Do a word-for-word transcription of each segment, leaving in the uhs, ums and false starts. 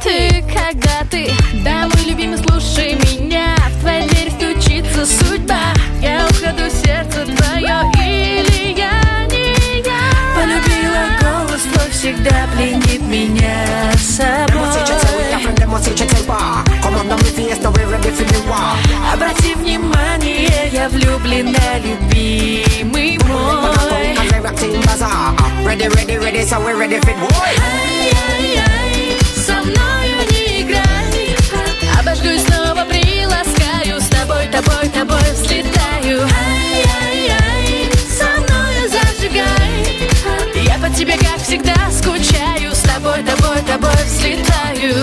ты, когда ты? Да, мой любимый, слушай меня. В твою дверь стучится судьба. Я уходу, сердце твое, или я не я. Полюбила голос твой, всегда пленит меня собой. Обрати внимание, я влюблена, любимый мой. Ready, ready, ready, so we're ready for war. Ай-яй-яй, со мною не играй. Обожгу снова приласкаю. С тобой, тобой, тобой взлетаю. Ай-яй-яй, со мною зажигай. Я по тебе, как всегда, скучаю. С тобой, тобой, тобой взлетаю.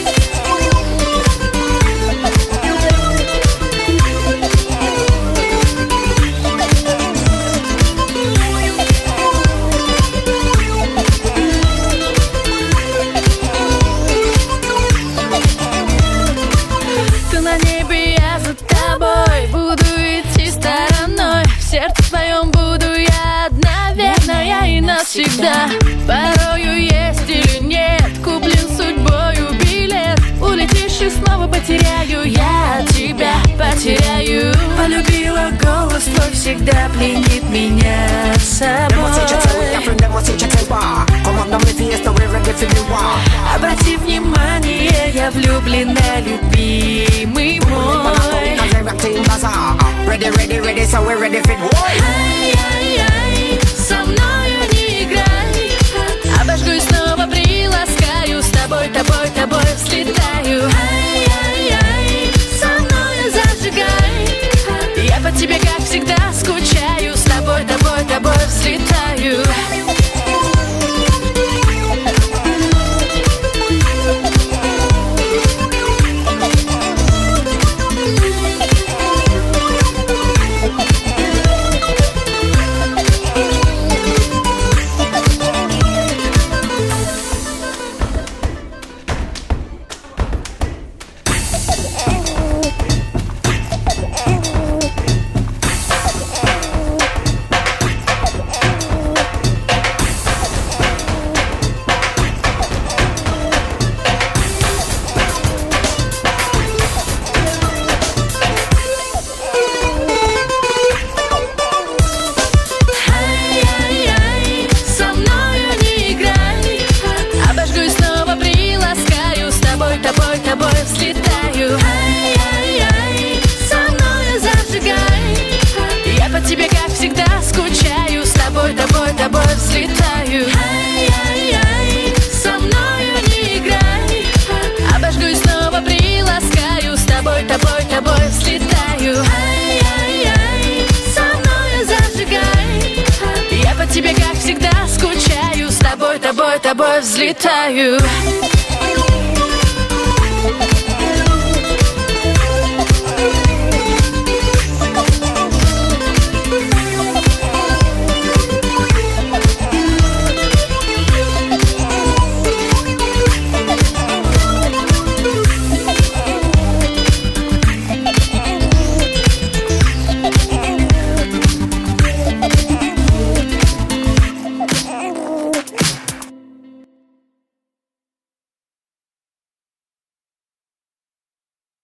Всегда, порою есть или нет, куплен судьбою билет. Улетишь и снова потеряю, я тебя потеряю. Полюбила голос твой, всегда пленит меня собой. Обрати внимание, я влюблена, любимый мой. Ready, ready, ready, so we're ready for war. Ай-яй-яй, со мною не играй. Обожгу снова приласкаю. С тобой, тобой, тобой взлетаю. Ай-яй-яй, со мною зажигай. Я по тебе, как всегда, скучаю. С тобой, тобой, тобой взлетаю. Взлетаю. Ай-яй-яй, со мною не играй. Обожгу и снова приласкаю. С тобой, тобой, тобой взлетаю. Ай-яй-яй, со мною зажигай. Я по тебе, как всегда, скучаю. С тобой, тобой, тобой взлетаю.